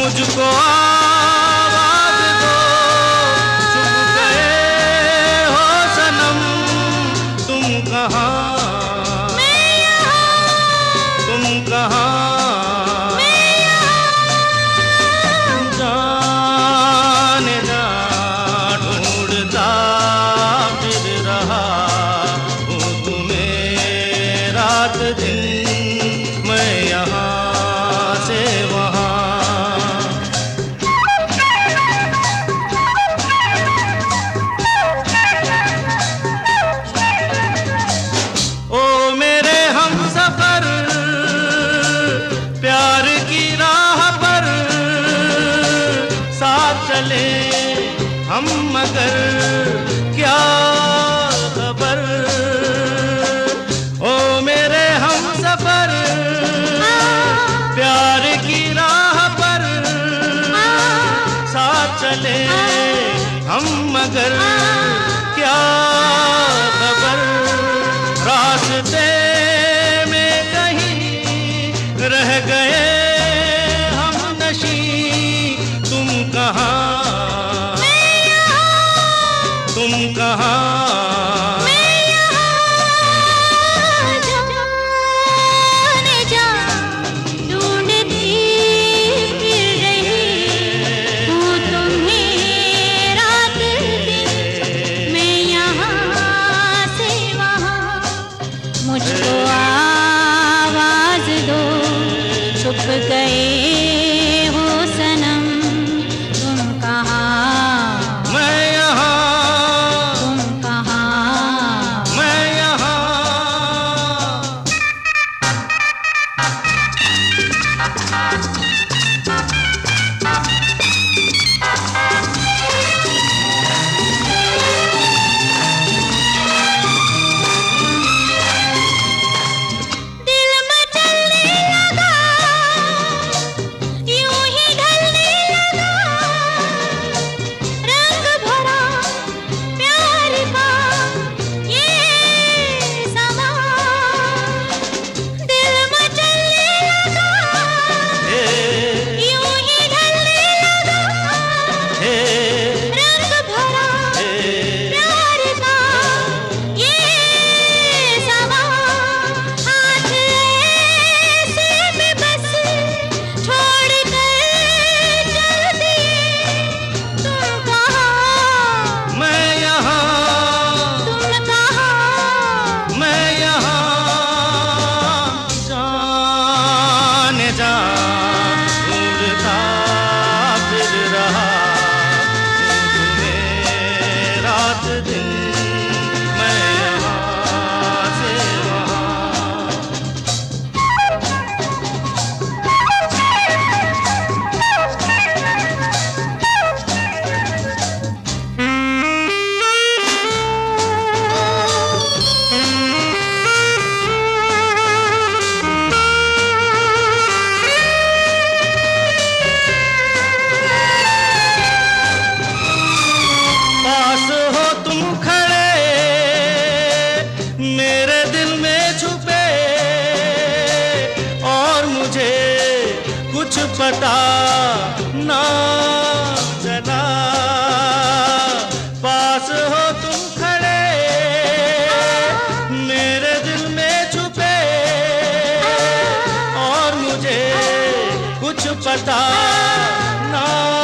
मुझको आवाज दो, चुप गए हो सनम, तुम कहाँ, तुम कहाँ, जाने जा ढूंढता फिर रहा हूँ तुम्हें रात दिन, मैं यहाँ से वहाँ। ओ मेरे हमसफर, प्यार की राह पर साथ चले हम, मगर क्या खबर। ओ मेरे हमसफर, प्यार की राह पर साथ चले हम, मगर क्या खबर। रास्ते में कहीं रह गए हम नशी, तुम कहाँ, तुम कहाँ, जाने जा ढूंढती फिर रही हूँ तुम्हें रात दिन, मैं यहाँ से वहाँ। मुझको आवाज दो, छुप गए हो सनम, तुम कहाँ, मैं यहाँ, तुम कहाँ। मैं यहाँ। दिल मचलने लगा, यूं ही ढलने लगा, रंग भरा प्यार का ये समा। दिल मचलने लगा, हे, यूं ही ढलने लगा, हे, रंग भरा हे, प्यार का ये समा। हाथ ऐसे में बस छोड़ कर चल दिए, तुम कहाँ, मैं यहाँ, तुम कहाँ। मैं यहाँ। जाने जा ढूंढता फिर रहा हूँ तुम्हें रात दिन, मैं यहाँ से वहाँ। पास हो तुम खड़े, मेरे दिल में छुपे, और मुझे कुछ पता ना चला। पास हो तुम खड़े, मेरे दिल में छुपे, और मुझे कुछ पता ना